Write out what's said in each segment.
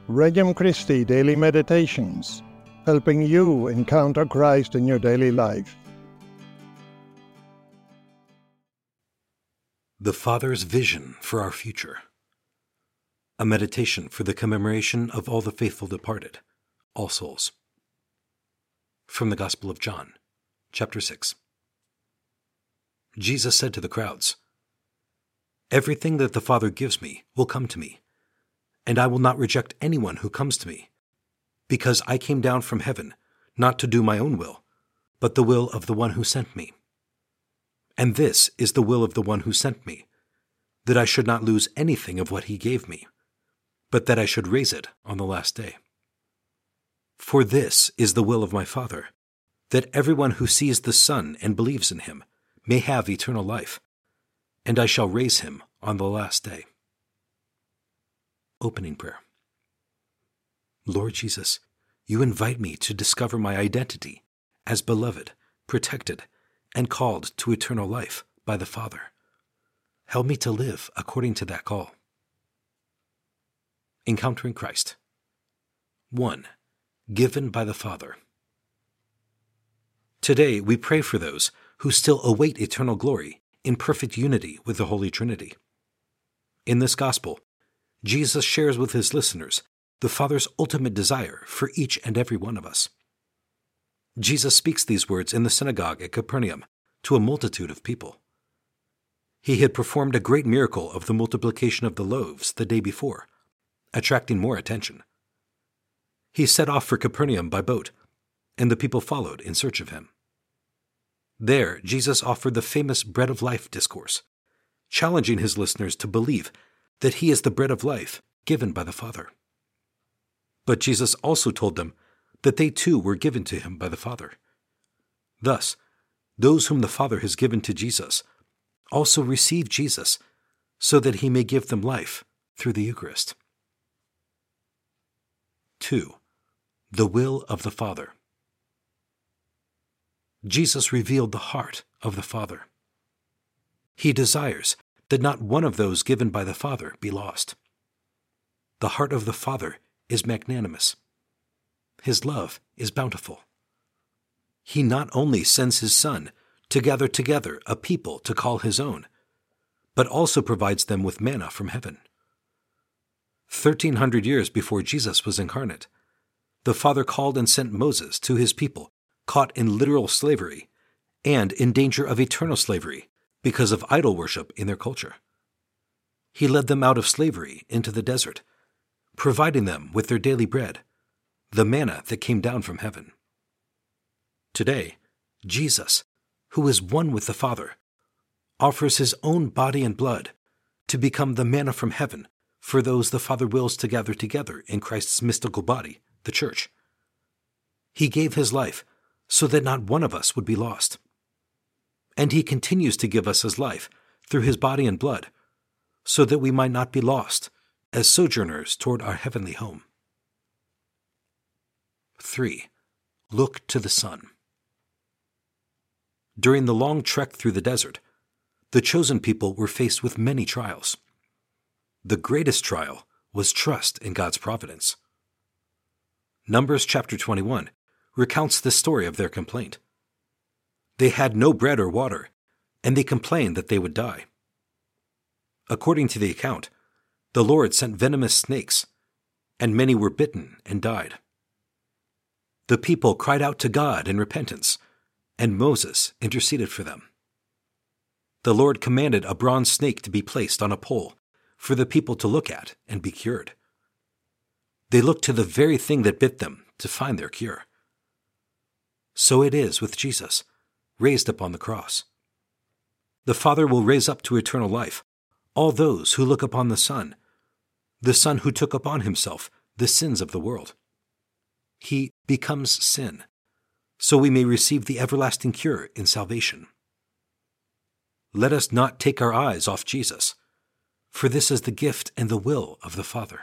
Regnum Christi Daily Meditations, helping you encounter Christ in your daily life. The Father's Vision for Our Future. A meditation for the commemoration of all the faithful departed, All Souls. From the Gospel of John, chapter 6. Jesus said to the crowds, "Everything that the Father gives me will come to me, and I will not reject anyone who comes to me, because I came down from heaven not to do my own will, but the will of the one who sent me. And this is the will of the one who sent me, that I should not lose anything of what he gave me, but that I should raise it on the last day. For this is the will of my Father, that everyone who sees the Son and believes in him may have eternal life, and I shall raise him on the last day." Opening prayer. Lord Jesus, you invite me to discover my identity as beloved, protected, and called to eternal life by the Father. Help me to live according to that call. Encountering Christ. 1. Given by the Father. Today we pray for those who still await eternal glory in perfect unity with the Holy Trinity. In this Gospel, Jesus shares with his listeners the Father's ultimate desire for each and every one of us. Jesus speaks these words in the synagogue at Capernaum to a multitude of people. He had performed a great miracle of the multiplication of the loaves the day before, attracting more attention. He set off for Capernaum by boat, and the people followed in search of him. There, Jesus offered the famous Bread of Life discourse, challenging his listeners to believe that he is the bread of life given by the Father. But Jesus also told them that they too were given to him by the Father. Thus, those whom the Father has given to Jesus also receive Jesus so that he may give them life through the Eucharist. 2. The will of the Father. Jesus revealed the heart of the Father. He desires that not one of those given by the Father be lost. The heart of the Father is magnanimous. His love is bountiful. He not only sends his Son to gather together a people to call his own, but also provides them with manna from heaven. 1,300 years before Jesus was incarnate, the Father called and sent Moses to his people caught in literal slavery and in danger of eternal slavery because of idol worship in their culture. He led them out of slavery into the desert, providing them with their daily bread, the manna that came down from heaven. Today, Jesus, who is one with the Father, offers his own body and blood to become the manna from heaven for those the Father wills to gather together in Christ's mystical body, the Church. He gave his life so that not one of us would be lost. And he continues to give us his life through his body and blood, so that we might not be lost as sojourners toward our heavenly home. 3. Look to the Son. During the long trek through the desert, the chosen people were faced with many trials. The greatest trial was trust in God's providence. Numbers chapter 21 recounts the story of their complaint. They had no bread or water, and they complained that they would die. According to the account, the Lord sent venomous snakes, and many were bitten and died. The people cried out to God in repentance, and Moses interceded for them. The Lord commanded a bronze snake to be placed on a pole for the people to look at and be cured. They looked to the very thing that bit them to find their cure. So it is with Jesus, raised upon the cross. The Father will raise up to eternal life all those who look upon the Son who took upon himself the sins of the world. He becomes sin, so we may receive the everlasting cure in salvation. Let us not take our eyes off Jesus, for this is the gift and the will of the Father.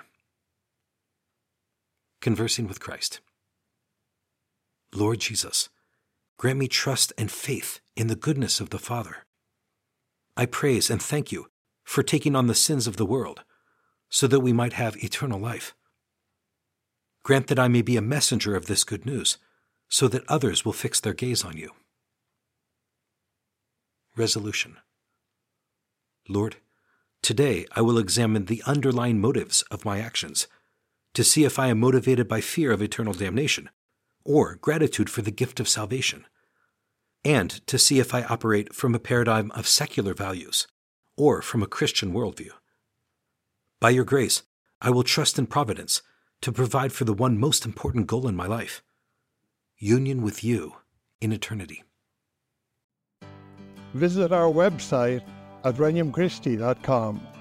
Conversing with Christ. Lord Jesus, grant me trust and faith in the goodness of the Father. I praise and thank you for taking on the sins of the world, so that we might have eternal life. Grant that I may be a messenger of this good news, so that others will fix their gaze on you. Resolution. Lord, today I will examine the underlying motives of my actions to see if I am motivated by fear of eternal damnation or gratitude for the gift of salvation, and to see if I operate from a paradigm of secular values or from a Christian worldview. By your grace, I will trust in providence to provide for the one most important goal in my life: union with you in eternity. Visit our website at renumchristi.com